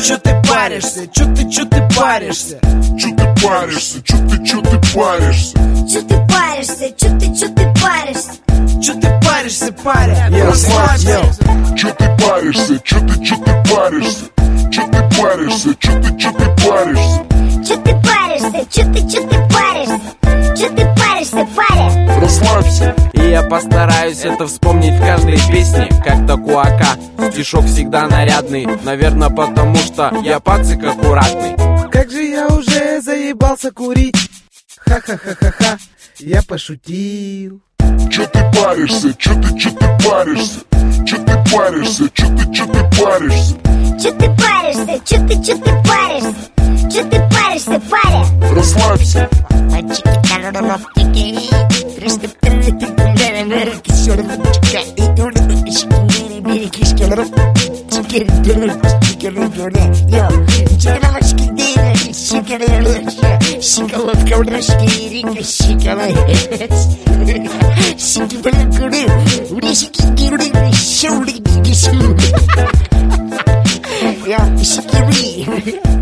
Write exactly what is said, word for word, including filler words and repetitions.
чё ты паришься? Чё ты, чё ты паришься? Чё ты паришься? Чё ты, чё ты паришься? Чё ты паришься? Чё ты, чё ты паришься? Чё ты паришься, паря? Расслабься. Чё ты паришься? Чё ты, чё ты паришься? Чё ты паришься? Чё ты, чё ты паришься? Чё ты паришься? Чё ты, чё ты паришься? Чё ты паришься, паря? Расслабься. И я постараюсь это вспомнить в каждой песне, как Такуака. Стишок всегда нарядный, наверное, потому что я пацик аккуратный. Как же я уже заебался курить. Ха-ха-ха-ха-ха, я пошутил. Чё ты паришься? Чё ты, чё ты паришься? Чё ты паришься? Чё ты, чё ты паришься? Чё ты паришься? Чё ты, чё ты паришься? Чё ты паришься, паря? Расслабься. Шоколадка в рашке, шоколад. Сики-пали-кури, урисики-кири, шоури-гиги-су. Я сики-ри.